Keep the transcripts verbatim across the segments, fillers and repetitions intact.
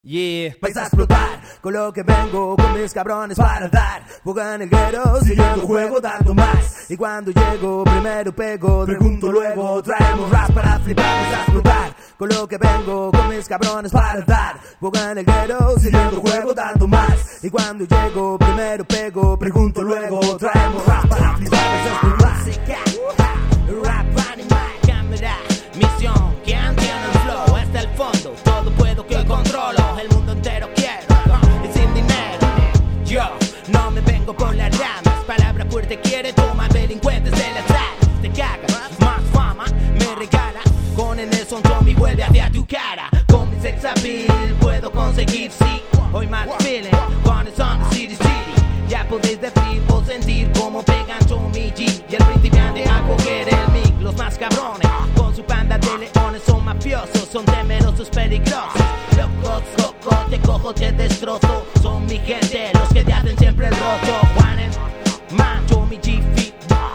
Yeah. Vais a explotar con lo que vengo, con mis cabrones para dar fuga en el guero, siguiendo juego dando más. Y cuando llego primero pego, pregunto luego, traemos rap para flipar. Vais a explotar con lo que vengo, con mis cabrones para dar fuga en el guero, siguiendo juego dando más. Y cuando llego primero pego, pregunto luego, traemos rap para flipar. Vais a explotar. Rap animal, cámara, misión, ¿quién tiene el flow? Hasta el fondo, todo puedo que controlo. El mundo entero quiero, y sin dinero. Yo no me vengo por las ramas. Palabra fuerte quiere, toma delincuentes de las alas. Te cagas, más fama me regala. Con el Nelson Tommy vuelve hacia tu cara. Con mi sex appeal puedo conseguir, sí. Hoy más feeling, con el son de City City. Ya podéis decir o sentir cómo pegan Tommy G y el principiante a coger el mic. Los más cabrones, con su panda de leones, son mafiosos, son temerosos, peligrosos. Locos, coco, te cojo, te destrozo. Son mi gente, los que te hacen siempre el roto. Juan and Man, Tommy G, Fit,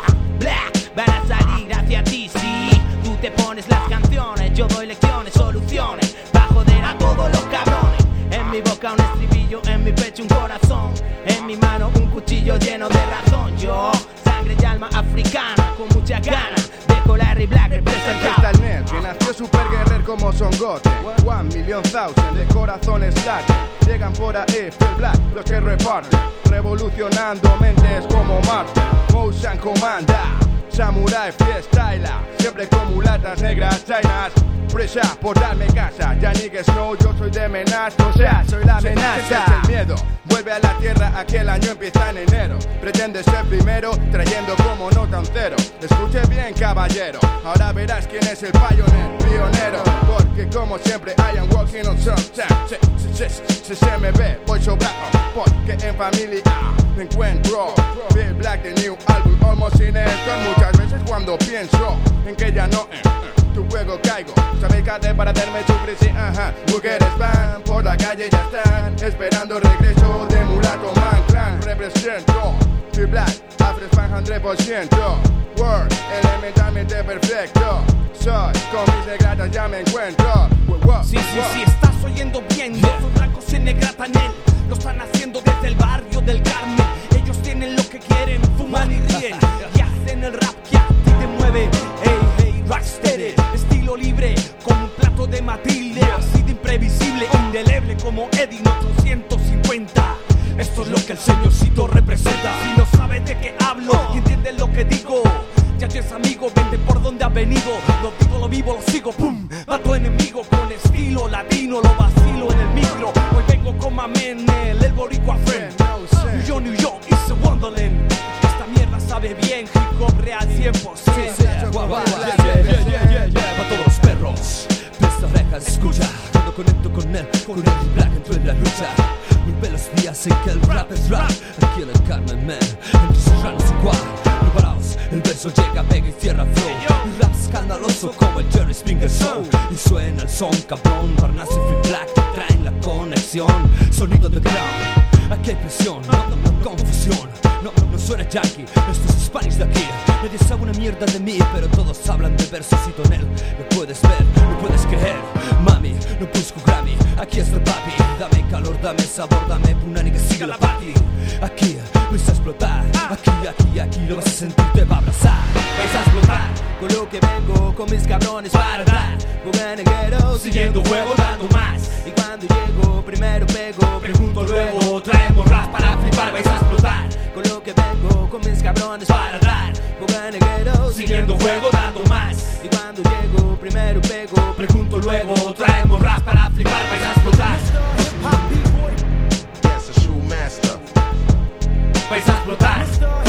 Black, van a salir hacia ti, sí. Tú te pones las canciones, yo doy lecciones, soluciones, pa' joder a todos los cabrones. En mi boca un estribillo, en mi pecho un corazón, en mi mano un cuchillo lleno de razón. Yo, sangre y alma africana, con mucha ganas de colar y black representado. El net, que nació super guerrer como Son Goten. One million thousand de corazones laten. Llegan por ahí, Phil Black, los que reparten. Revolucionando mentes como Marte. Motion Comanda, Samurai Freestyler. Siempre con mulatas negras chinas. Presa por darme casa, ya niggas no, yo soy de amenaza, o sea, soy la amenaza. El miedo vuelve a la tierra, aquel año empieza en enero. Pretende ser primero, trayendo como nota un cero. Escuche bien, caballero, ahora verás quién es el pioneer, pionero. Porque como siempre, I am walking on some time. Si, si, si, si se me ve, voy sobrado, porque en familia me encuentro. Bill Black, the new album, almost sin esto. Muchas veces cuando pienso en que ya no eh, eh, tu juego caigo, sabes que para hacerme sufrir, sí, ajá. Mujeres van por la calle, ya están esperando regreso de mulato man clan. Represento, Free Black, Afro Span cien por ciento. Word, elementalmente perfecto. Soy, con mis negratas ya me encuentro. Wow, wow, sí, sí, wow. sí, estás oyendo bien. Yeah. Yo soy blanco sin negratanel. Lo están haciendo desde el barrio del Carmen. Ellos tienen lo que quieren, fuman y ríen. Y hacen el rap que a ti te mueve. Hey, hey, rocksteady, estilo libre, como un plato de Matilde. Así de imprevisible, indeleble como Eddie en ochocientos cincuenta. Esto es lo que el señorcito representa. Si no sabes de qué hablo y entiendes lo que digo, ya tienes amigo, vente por donde has venido. Lo digo, lo vivo, lo sigo, pum. Mato enemigo con estilo latino, lo vacilo en el micro. Hoy vengo con Mamene, el boricua friend. New York, New York, it's a wonderland. Esta mierda sabe bien, hip hop real cien por ciento. Pa' todos los perros, presta orejas, escucha. Cuando conecto con él, con el Black entro en la lucha. Vuelve los días en que el rap es rap. Aquí en el Carmen, man, entre serranos igual. Preparaos, el verso llega, pega y cierra flow. Un rap escandaloso como el Jerry Springer Show. Y suena el son, cabrón. Parnaso y Free Black te traen la conexión. Sonido de ground, aquí hay presión, no, no, no, confusión. No, no, no suena yankee, esto es Spanish de aquí. Nadie sabe una mierda de mí, pero todos hablan de versos y tonel. Lo puedes ver, lo puedes creer. Mami, no busco Grammy, aquí es el papi. Dame calor, dame sabor, dame punani que siga la party. Aquí vais a explotar, aquí, aquí, aquí lo vas a sentir, te va a abrazar. Vais a explotar con lo que vengo, con mis cabrones para dar fuga en el guero, siguiendo juego dando más. Y cuando llego primero pego, pregunto luego, traemos rap para flipar. Vais a explotar con lo que vengo, con mis cabrones para dar fuga en el guero, siguiendo juego dando más. Y cuando llego primero pego, pregunto luego, traemos rap para flipar. Vais a explotar. Yes, a shoe master. Vais a explotar.